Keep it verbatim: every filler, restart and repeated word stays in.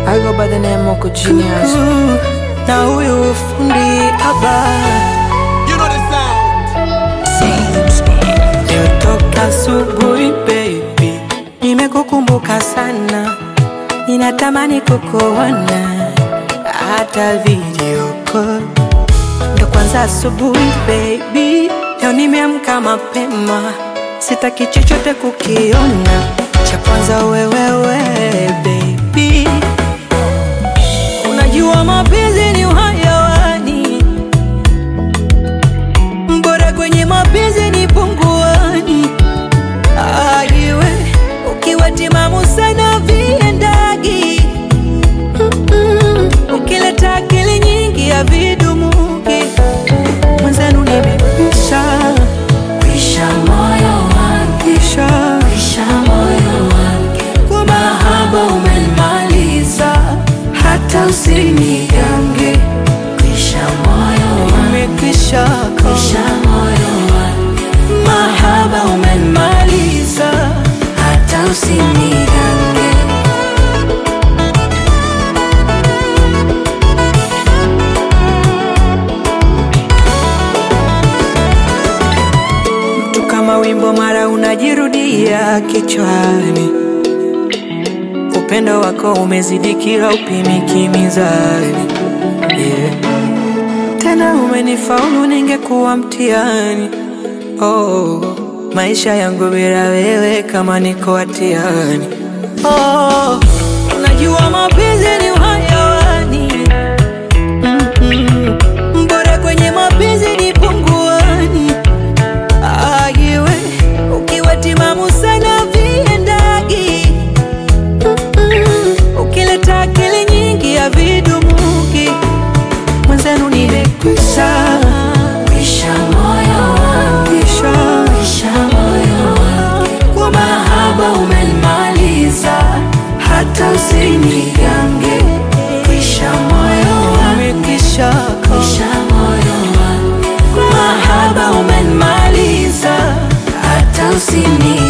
I go by the name Moko Genius. Na huyu fundi haba, You know the sound. leo toka asubuhi baby, nimekukumbuka sana, ninatamani kukuona hata video call. Ndo kwanza asubuhi baby, leo nimeamka mapema, sitaki chochote kukiona, cha kwanza wewewe baby. Unajua mapenzi ni uhayawani, mbora kwenye mapenzi ni punguani. Aiwe, ukiwa timamu sana viendagi, mm-mm. Ukileta akili nyingi ya vidumuki, mwenzenu nimekwisha, kwisha moyo wangu, kwisha, kwisha moyo wangu, kwa mahaba umenimaliza, hata usinigange. Kwisha moyo wangu, nimekwisha, kwisha moyo wangu, mahaba umenimaliza, hata usinigange. Mtu kama wimbo mara unajirudia kichwani, upendo wako umezidi kila upimiki mizani, yeah. Tena umenifaulu ningekuwa mtihani, oh, maisha yangu bila wewe kama niko hatiani, oh. Unajua mapenzi ni uhayawani, mm-mm. Mbora kwenye mapenzi ni punguani. Aiwe, ukiwa timamu sana viendagi, mm-mm. Ukileta akili nyingi ya vidumuki, mwenzenu nimekwisha, kwisha moyo wangu, kwisha, kwisha moyo wangu, kwa mahaba umenimaliza, hata usinigange. Kwisha moyo wangu, nimekwisha, kwisha moyo wangu, kwa mahaba umenimaliza, hata usinigange.